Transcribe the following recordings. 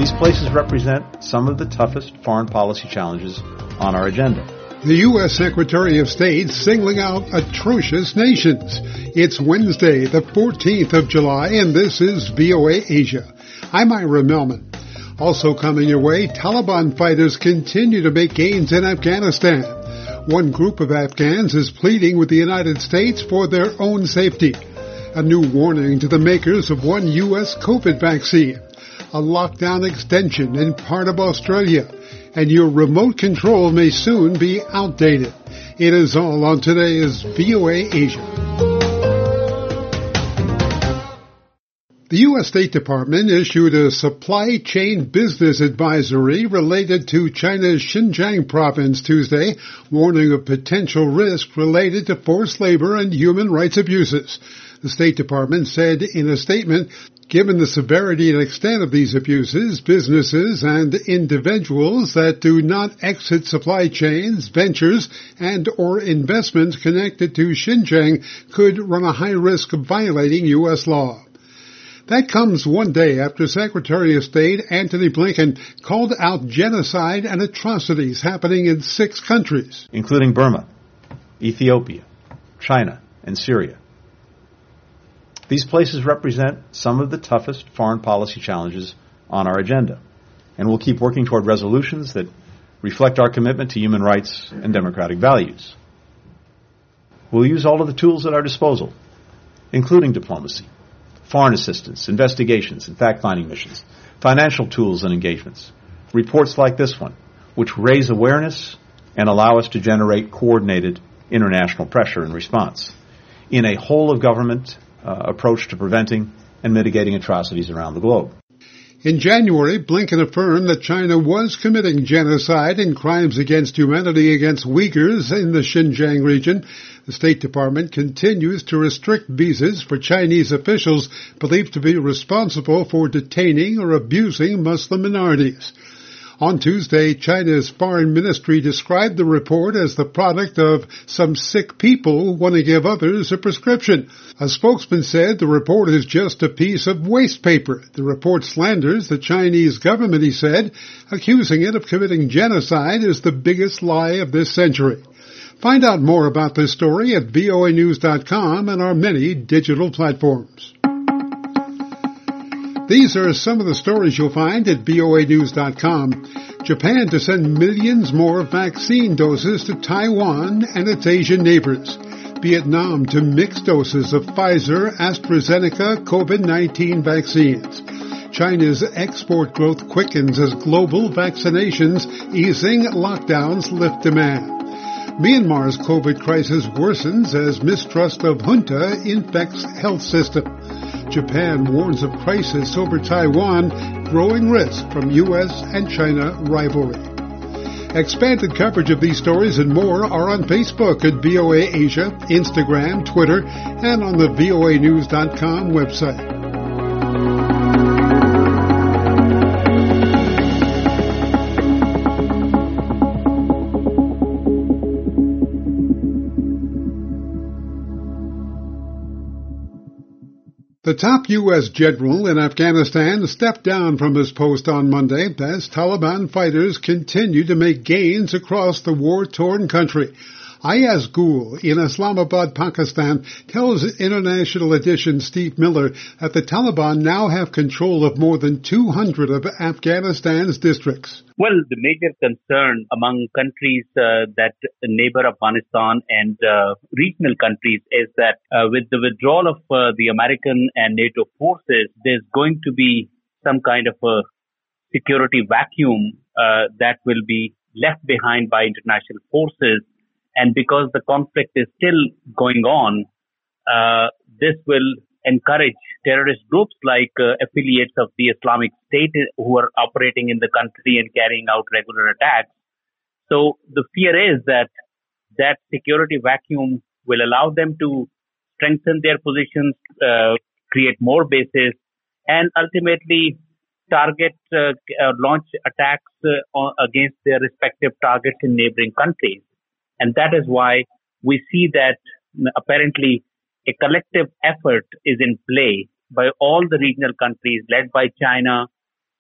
These places represent some of the toughest foreign policy challenges on our agenda. The U.S. Secretary of State singling out atrocious nations. It's Wednesday, the 14th of July, and this is VOA Asia. I'm Ira Melman. Also coming your way, Taliban fighters continue to make gains in Afghanistan. One group of Afghans is pleading with the United States for their own safety. A new warning to the makers of one U.S. COVID vaccine. A lockdown extension in part of Australia. And your remote control may soon be outdated. It is all on today's VOA Asia. The U.S. State Department issued a supply chain business advisory related to China's Xinjiang province Tuesday, warning of potential risk related to forced labor and human rights abuses. The State Department said in a statement, given the severity and extent of these abuses, businesses and individuals that do not exit supply chains, ventures, and or investments connected to Xinjiang could run a high risk of violating U.S. law. That comes one day after Secretary of State Antony Blinken called out genocide and atrocities happening in 6 countries, including Burma, Ethiopia, China, and Syria. These places represent some of the toughest foreign policy challenges on our agenda, and we'll keep working toward resolutions that reflect our commitment to human rights and democratic values. We'll use all of the tools at our disposal, including diplomacy, foreign assistance, investigations, and fact-finding missions, financial tools and engagements, reports like this one, which raise awareness and allow us to generate coordinated international pressure and response in a whole-of-government approach to preventing and mitigating atrocities around the globe. In January, Blinken affirmed that China was committing genocide and crimes against humanity against Uyghurs in the Xinjiang region. The State Department continues to restrict visas for Chinese officials believed to be responsible for detaining or abusing Muslim minorities. On Tuesday, China's foreign ministry described the report as the product of some sick people who want to give others a prescription. A spokesman said the report is just a piece of waste paper. The report slanders the Chinese government, he said, accusing it of committing genocide as the biggest lie of this century. Find out more about this story at voanews.com and our many digital platforms. These are some of the stories you'll find at voanews.com. Japan to send millions more vaccine doses to Taiwan and its Asian neighbors. Vietnam to mix doses of Pfizer, AstraZeneca, COVID-19 vaccines. China's export growth quickens as global vaccinations easing lockdowns lift demand. Myanmar's COVID crisis worsens as mistrust of junta infects health system. Japan warns of crisis over Taiwan, growing risk from U.S. and China rivalry. Expanded coverage of these stories and more are on Facebook at VOA Asia, Instagram, Twitter, and on the voanews.com website. The top U.S. general in Afghanistan stepped down from his post on Monday as Taliban fighters continue to make gains across the war-torn country. Ayaz Gul in Islamabad, Pakistan, tells International Edition Steve Miller that the Taliban now have control of more than 200 of Afghanistan's districts. Well, the major concern among countries that neighbor Afghanistan and regional countries is that with the withdrawal of the American and NATO forces, there's going to be some kind of a security vacuum that will be left behind by international forces. And because the conflict is still going on, this will encourage terrorist groups like affiliates of the Islamic State who are operating in the country and carrying out regular attacks. So the fear is that that security vacuum will allow them to strengthen their positions, create more bases, and ultimately target, launch attacks against their respective targets in neighboring countries. And that is why we see that apparently a collective effort is in play by all the regional countries led by China,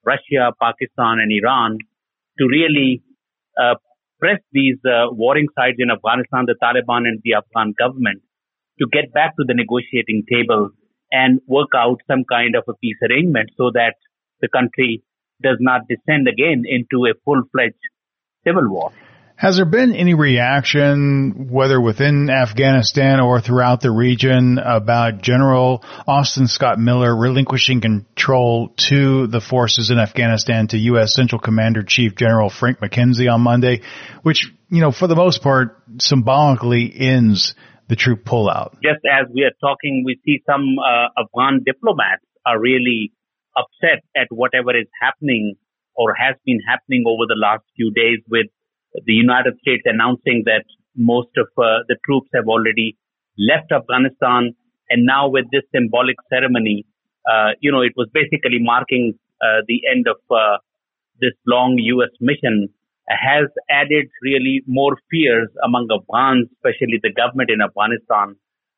Russia, Pakistan, and Iran to really press these warring sides in Afghanistan, the Taliban and the Afghan government, to get back to the negotiating table and work out some kind of a peace arrangement so that the country does not descend again into a full-fledged civil war. Has there been any reaction, whether within Afghanistan or throughout the region, about General Austin Scott Miller relinquishing control to the forces in Afghanistan to U.S. Central Commander-Chief General Frank McKenzie on Monday, which, for the most part, symbolically ends the troop pullout? Just as we are talking, we see some Afghan diplomats are really upset at whatever is happening or has been happening over the last few days, with the United States announcing that most of the troops have already left Afghanistan. And now with this symbolic ceremony, it was basically marking the end of this long U.S. mission, has added really more fears among Afghans, especially the government in Afghanistan,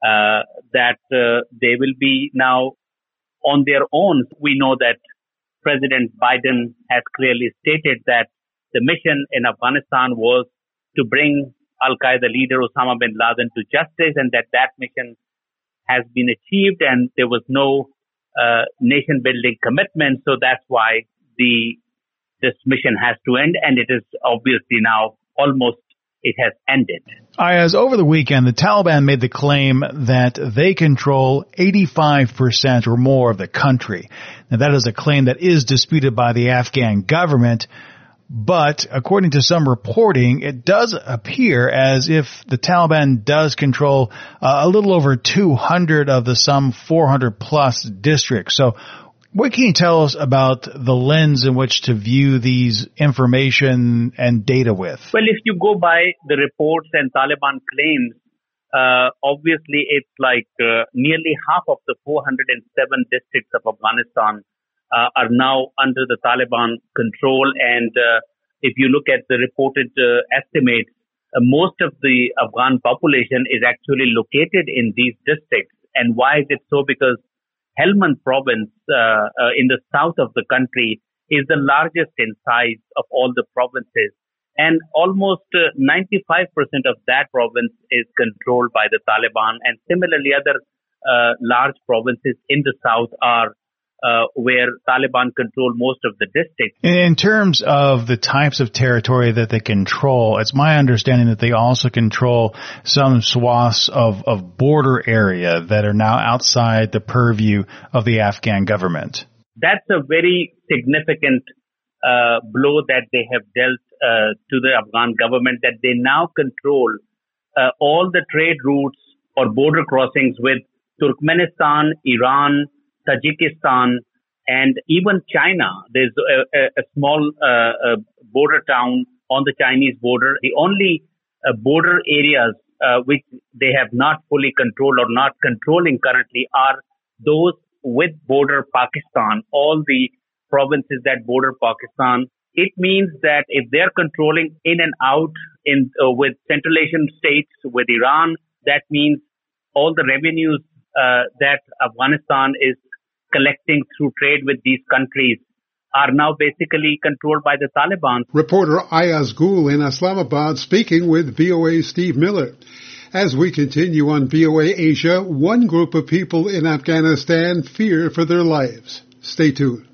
that they will be now on their own. We know that President Biden has clearly stated that the mission in Afghanistan was to bring Al-Qaeda leader Osama bin Laden to justice, and that mission has been achieved, and there was no nation-building commitment. So that's why this mission has to end, and it is obviously now it has ended. Ayaz, over the weekend, the Taliban made the claim that they control 85% or more of the country. Now, that is a claim that is disputed by the Afghan government. But according to some reporting, it does appear as if the Taliban does control a little over 200 of the some 400 plus districts. So what can you tell us about the lens in which to view these information and data with? Well, if you go by the reports and Taliban claims, obviously it's like nearly half of the 407 districts of Afghanistan are now under the Taliban control. And if you look at the reported estimates, most of the Afghan population is actually located in these districts. And why is it so? Because Helmand province in the south of the country is the largest in size of all the provinces. And almost 95% of that province is controlled by the Taliban. And similarly, other large provinces in the south are where Taliban control most of the districts. In terms of the types of territory that they control, it's my understanding that they also control some swaths of border area that are now outside the purview of the Afghan government. That's a very significant blow that they have dealt to the Afghan government, that they now control all the trade routes or border crossings with Turkmenistan, Iran, Tajikistan, and even China. There's a small border town on the Chinese border. The only border areas which they have not fully controlled or not controlling currently are those with border Pakistan, all the provinces that border Pakistan. It means that if they're controlling in and out with Central Asian states, with Iran, that means all the revenues that Afghanistan is collecting through trade with these countries are now basically controlled by the Taliban. Reporter Ayaz Gul in Islamabad speaking with VOA's Steve Miller. As we continue on VOA Asia, one group of people in Afghanistan fear for their lives. Stay tuned.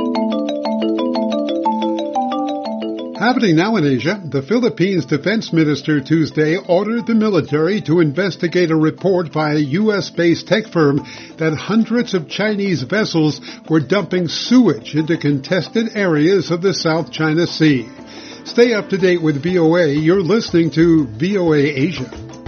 Happening now in Asia, the Philippines Defense Minister Tuesday ordered the military to investigate a report by a U.S.-based tech firm that hundreds of Chinese vessels were dumping sewage into contested areas of the South China Sea. Stay up to date with VOA. You're listening to VOA Asia.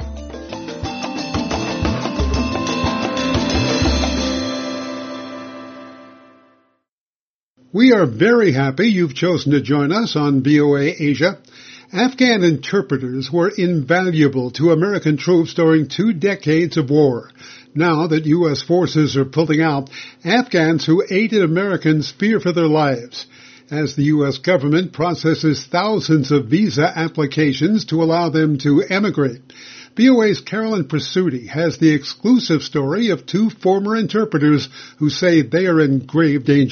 We are very happy you've chosen to join us on VOA Asia. Afghan interpreters were invaluable to American troops during 2 decades of war. Now that U.S. forces are pulling out, Afghans who aided Americans fear for their lives as the U.S. government processes thousands of visa applications to allow them to emigrate. VOA's Carolyn Presutti has the exclusive story of 2 former interpreters who say they are in grave danger.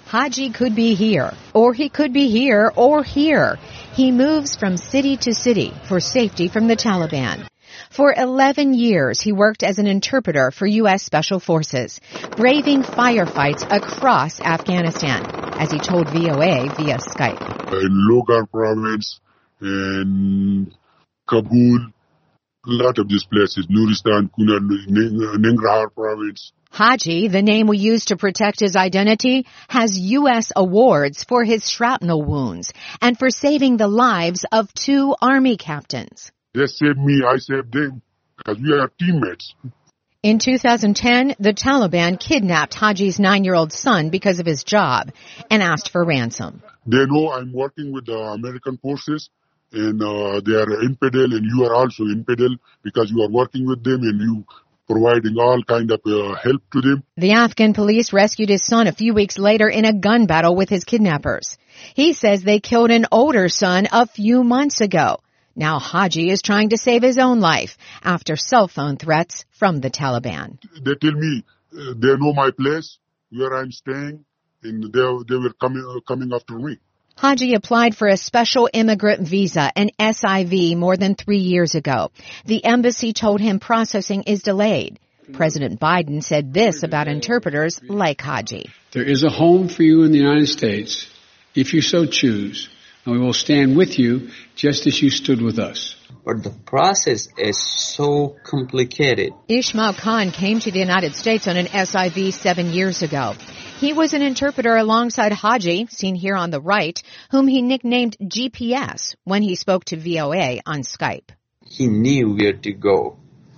Haji could be here, or he could be here, or here. He moves from city to city for safety from the Taliban. For 11 years, he worked as an interpreter for U.S. Special Forces, braving firefights across Afghanistan, as he told VOA via Skype. In Logar province, in Kabul, a lot of these places, Nuristan, Kunar, Nangarhar province. Haji, the name we use to protect his identity, has U.S. awards for his shrapnel wounds and for saving the lives of 2 Army captains. They saved me, I saved them, because we are teammates. In 2010, the Taliban kidnapped Haji's 9-year-old son because of his job and asked for ransom. They know I'm working with the American forces, and they are infidel, and you are also infidel because you are working with them and you providing all kind of help to them. The Afghan police rescued his son a few weeks later in a gun battle with his kidnappers. He says they killed an older son a few months ago. Now Haji is trying to save his own life after cell phone threats from the Taliban. They tell me they know my place, where I'm staying, and they were coming after me. Haji applied for a special immigrant visa, an SIV, more than 3 years ago. The embassy told him processing is delayed. President Biden said this about interpreters like Haji. There is a home for you in the United States, if you so choose, and we will stand with you just as you stood with us. But the process is so complicated. Ismail Khan came to the United States on an SIV 7 years ago. He was an interpreter alongside Haji, seen here on the right, whom he nicknamed GPS when he spoke to VOA on Skype. He knew where to go,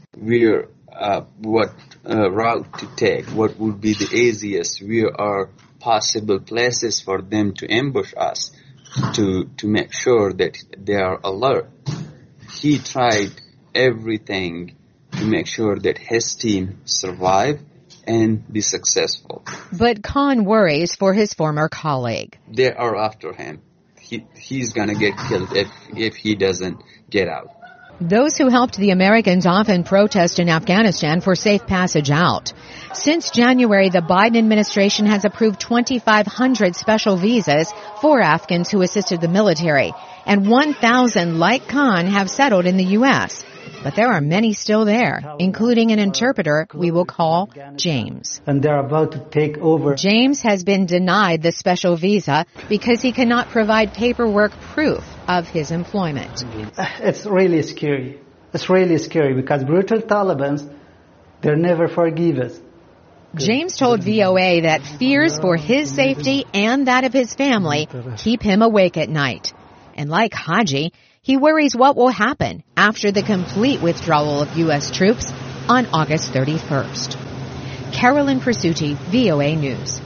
what route to take, what would be the easiest, where are possible places for them to ambush us, to make sure that they are alert. He tried everything to make sure that his team survive and be successful. But Khan worries for his former colleague. They are after him. He's going to get killed if he doesn't get out. Those who helped the Americans often protest in Afghanistan for safe passage out. Since January, the Biden administration has approved 2,500 special visas for Afghans who assisted the military, and 1,000 like Khan have settled in the U.S. But there are many still there, including an interpreter we will call James. And they're about to take over. James has been denied the special visa because he cannot provide paperwork proof of his employment. It's really scary. It's really scary because brutal Taliban, they never forgive us. James told VOA that fears for his safety and that of his family keep him awake at night. And like Haji, he worries what will happen after the complete withdrawal of U.S. troops on August 31st. Carolyn Presutti, VOA News.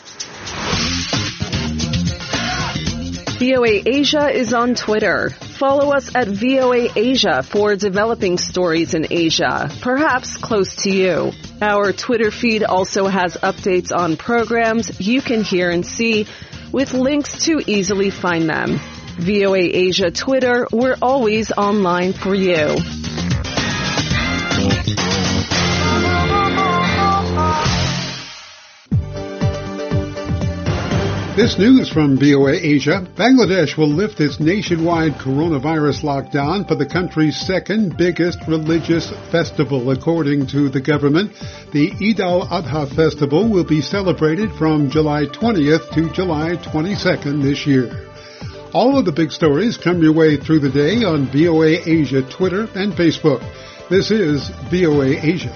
VOA Asia is on Twitter. Follow us at VOA Asia for developing stories in Asia, perhaps close to you. Our Twitter feed also has updates on programs you can hear and see with links to easily find them. VOA Asia Twitter, we're always online for you. This news from VOA Asia. Bangladesh will lift its nationwide coronavirus lockdown for the country's second biggest religious festival, according to the government. The Eid al-Adha festival will be celebrated from July 20th to July 22nd this year. All of the big stories come your way through the day on VOA Asia Twitter and Facebook. This is VOA Asia.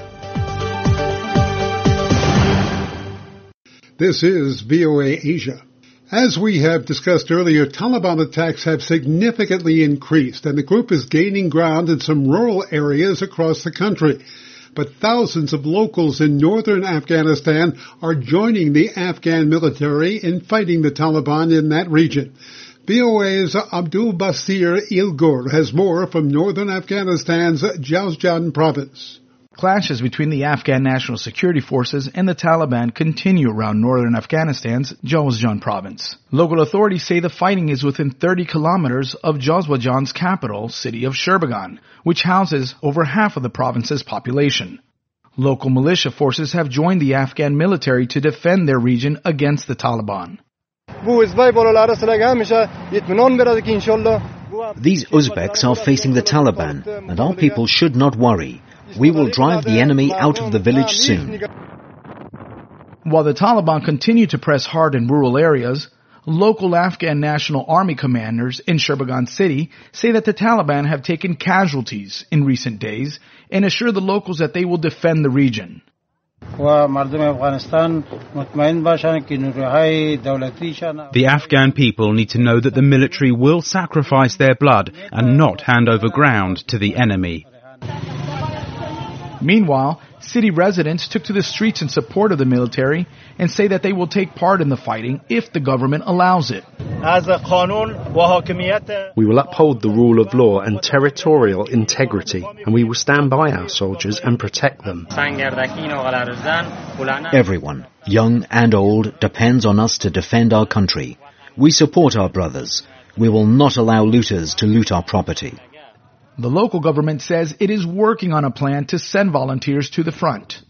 This is VOA Asia. As we have discussed earlier, Taliban attacks have significantly increased, and the group is gaining ground in some rural areas across the country. But thousands of locals in northern Afghanistan are joining the Afghan military in fighting the Taliban in that region. VOA's Abdul Basir Ilgur has more from northern Afghanistan's Jowzjan province. Clashes between the Afghan National Security Forces and the Taliban continue around northern Afghanistan's Jowzjan province. Local authorities say the fighting is within 30 kilometers of Jowzjan's capital, city of Shirbagan, which houses over half of the province's population. Local militia forces have joined the Afghan military to defend their region against the Taliban. These Uzbeks are facing the Taliban, and our people should not worry. We will drive the enemy out of the village soon. While the Taliban continue to press hard in rural areas, local Afghan National Army commanders in Shurbagan City say that the Taliban have taken casualties in recent days and assure the locals that they will defend the region. The Afghan people need to know that the military will sacrifice their blood and not hand over ground to the enemy. Meanwhile, city residents took to the streets in support of the military and say that they will take part in the fighting if the government allows it. We will uphold the rule of law and territorial integrity, and we will stand by our soldiers and protect them. Everyone, young and old, depends on us to defend our country. We support our brothers. We will not allow looters to loot our property. The local government says it is working on a plan to send volunteers to the front.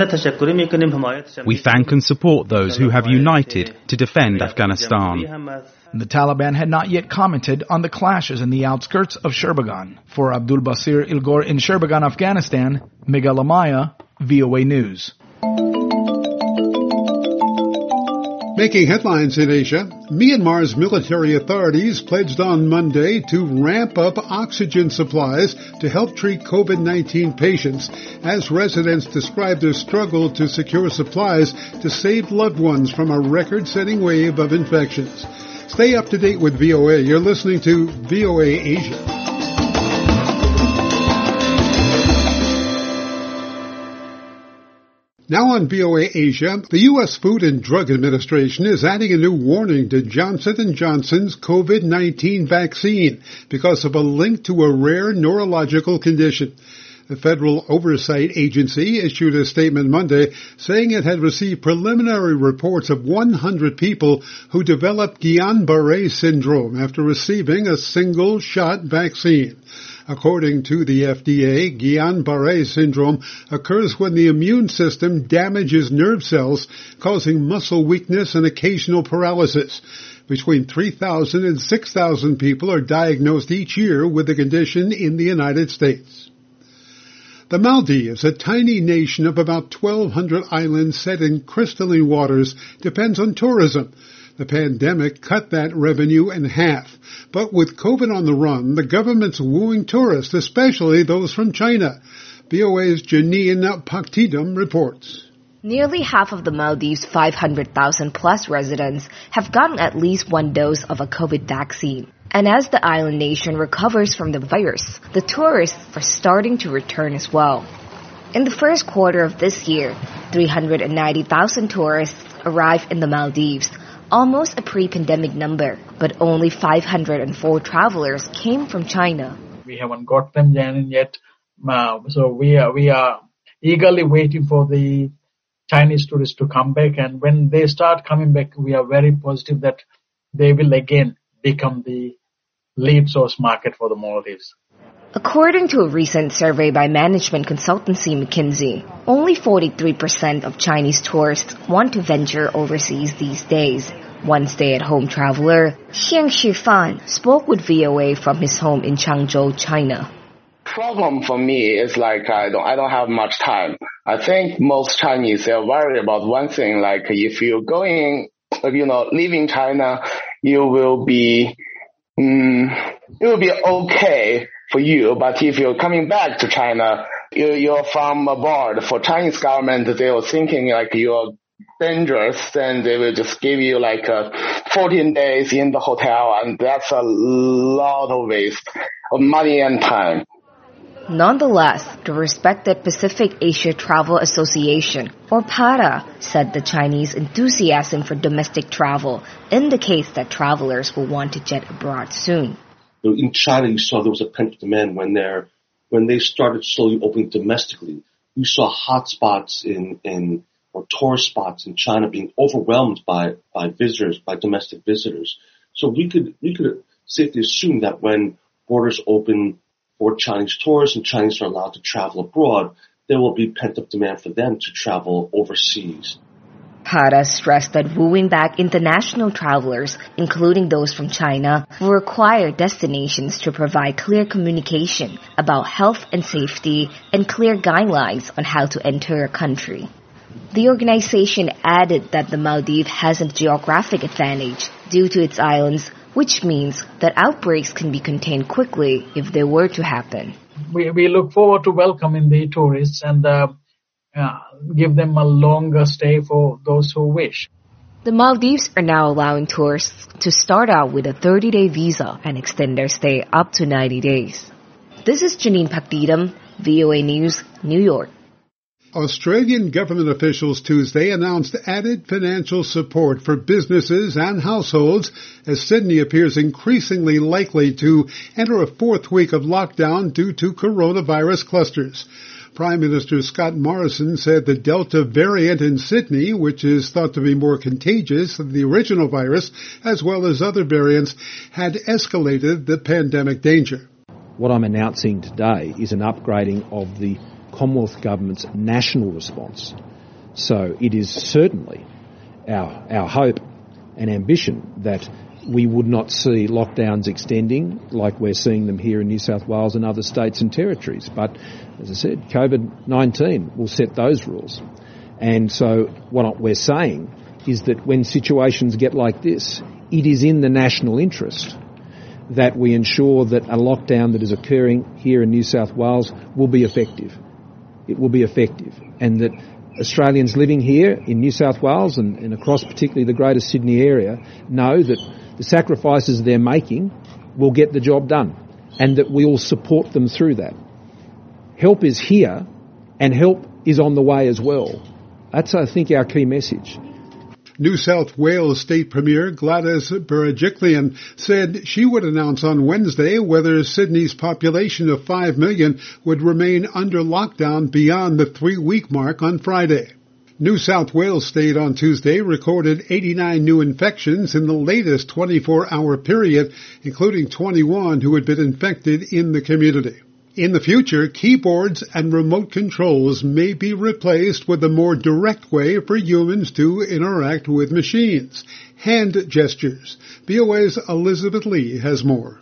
We thank and support those who have united to defend Afghanistan. The Taliban had not yet commented on the clashes in the outskirts of Shurbagan. For Abdul Basir Ilgor in Shurbagan, Afghanistan, Miguel Amaya, VOA News. Making headlines in Asia, Myanmar's military authorities pledged on Monday to ramp up oxygen supplies to help treat COVID-19 patients as residents describe their struggle to secure supplies to save loved ones from a record-setting wave of infections. Stay up to date with VOA. You're listening to VOA Asia. Now on VOA Asia, the U.S. Food and Drug Administration is adding a new warning to Johnson & Johnson's COVID-19 vaccine because of a link to a rare neurological condition. The Federal Oversight Agency issued a statement Monday saying it had received preliminary reports of 100 people who developed Guillain-Barré syndrome after receiving a single-shot vaccine. According to the FDA, Guillain-Barré syndrome occurs when the immune system damages nerve cells, causing muscle weakness and occasional paralysis. Between 3,000 and 6,000 people are diagnosed each year with the condition in the United States. The Maldives, a tiny nation of about 1,200 islands set in crystalline waters, depends on tourism. The pandemic cut that revenue in half. But with COVID on the run, the government's wooing tourists, especially those from China. VOA's Janine Paktidum reports. Nearly half of the Maldives' 500,000-plus residents have gotten at least one dose of a COVID vaccine. And as the island nation recovers from the virus, the tourists are starting to return as well. In the first quarter of this year, 390,000 tourists arrived in the Maldives, almost a pre-pandemic number, but only 504 travelers came from China. We haven't got them yet, so we are eagerly waiting for the Chinese tourists to come back, and when they start coming back, we are very positive that they will again become the lead source market for the Maldives. According to a recent survey by management consultancy McKinsey, only 43% of Chinese tourists want to venture overseas these days. One stay-at-home traveler, Xiang Shifan, spoke with VOA from his home in Changzhou, China. Problem for me is like I don't have much time. I think most Chinese are worried about one thing, like if you're going, leaving China, it will be okay for you. But if you're coming back to China, you're from abroad. For Chinese government, they were thinking like you're dangerous, then they will just give you like 14 days in the hotel, and that's a lot of waste of money and time. Nonetheless, the respected Pacific Asia Travel Association, or PARA, said the Chinese enthusiasm for domestic travel indicates that travelers will want to jet abroad soon. In China, you saw there was a pent-up demand when they started slowly opening domestically. You saw hotspots or tourist spots in China being overwhelmed by visitors, by domestic visitors. So we could safely assume that when borders open for Chinese tourists and Chinese are allowed to travel abroad, there will be pent-up demand for them to travel overseas. Hara stressed that wooing back international travelers, including those from China, will require destinations to provide clear communication about health and safety and clear guidelines on how to enter a country. The organization added that the Maldives has a geographic advantage due to its islands, which means that outbreaks can be contained quickly if they were to happen. We look forward to welcoming the tourists and give them a longer stay for those who wish. The Maldives are now allowing tourists to start out with a 30-day visa and extend their stay up to 90 days. This is Janine Pakdidam, VOA News, New York. Australian government officials Tuesday announced added financial support for businesses and households as Sydney appears increasingly likely to enter a fourth week of lockdown due to coronavirus clusters. Prime Minister Scott Morrison said the Delta variant in Sydney, which is thought to be more contagious than the original virus, as well as other variants, had escalated the pandemic danger. What I'm announcing today is an upgrading of the Commonwealth Government's national response. So it is certainly our hope and ambition that we would not see lockdowns extending like we're seeing them here in New South Wales and other states and territories. But as I said, COVID-19 will set those rules. And so what we're saying is that when situations get like this, it is in the national interest that we ensure that a lockdown that is occurring here in New South Wales will be effective. It will be effective, and that Australians living here in New South Wales and across particularly the Greater Sydney area know that the sacrifices they're making will get the job done, and that we will support them through that. Help is here, and help is on the way as well. That's, I think, our key message. New South Wales State Premier Gladys Berejiklian said she would announce on Wednesday whether Sydney's population of 5 million would remain under lockdown beyond the 3-week mark on Friday. New South Wales State on Tuesday recorded 89 new infections in the latest 24-hour period, including 21 who had been infected in the community. In the future, keyboards and remote controls may be replaced with a more direct way for humans to interact with machines. Hand gestures. VOA's Elizabeth Lee has more.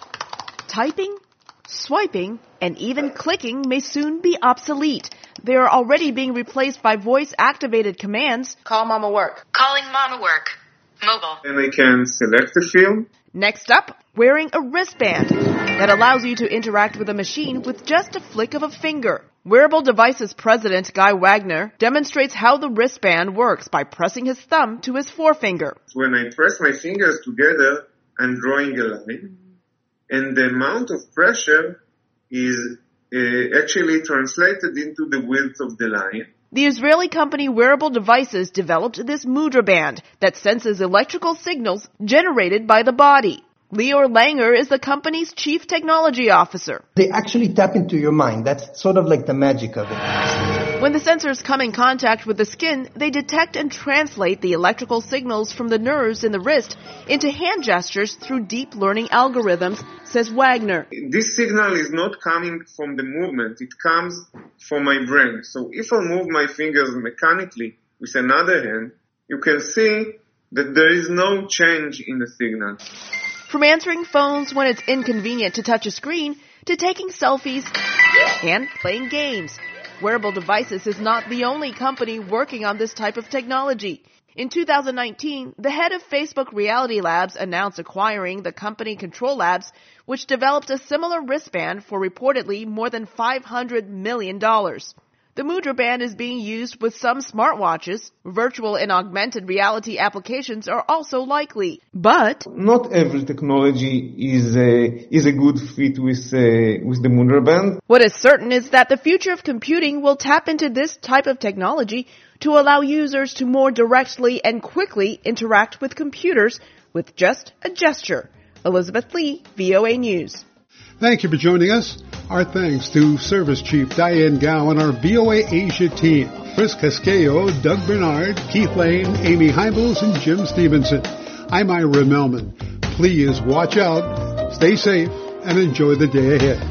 Typing, swiping, and even clicking may soon be obsolete. They are already being replaced by voice-activated commands. Call Mama Work. Calling Mama Work. Mobile. And I can select the film. Next up, wearing a wristband that allows you to interact with a machine with just a flick of a finger. Wearable Devices President Guy Wagner demonstrates how the wristband works by pressing his thumb to his forefinger. When I press my fingers together, I'm drawing a line, and the amount of pressure is actually translated into the width of the line. The Israeli company Wearable Devices developed this Mudra band that senses electrical signals generated by the body. Lior Langer is the company's chief technology officer. They actually tap into your mind. That's sort of like the magic of it. When the sensors come in contact with the skin, they detect and translate the electrical signals from the nerves in the wrist into hand gestures through deep learning algorithms, says Wagner. This signal is not coming from the movement. It comes from my brain. So if I move my fingers mechanically with another hand, you can see that there is no change in the signal. From answering phones when it's inconvenient to touch a screen, to taking selfies and playing games. Wearable Devices is not the only company working on this type of technology. In 2019, the head of Facebook Reality Labs announced acquiring the company Control Labs, which developed a similar wristband for reportedly more than $500 million. The Mudra band is being used with some smartwatches. Virtual and augmented reality applications are also likely. But not every technology is a good fit with the Mudra band. What is certain is that the future of computing will tap into this type of technology to allow users to more directly and quickly interact with computers with just a gesture. Elizabeth Lee, VOA News. Thank you for joining us. Our thanks to Service Chief Diane Gao and our VOA Asia team, Chris Casquejo, Doug Bernard, Keith Lane, Amy Heimels, and Jim Stevenson. I'm Ira Melman. Please watch out, stay safe, and enjoy the day ahead.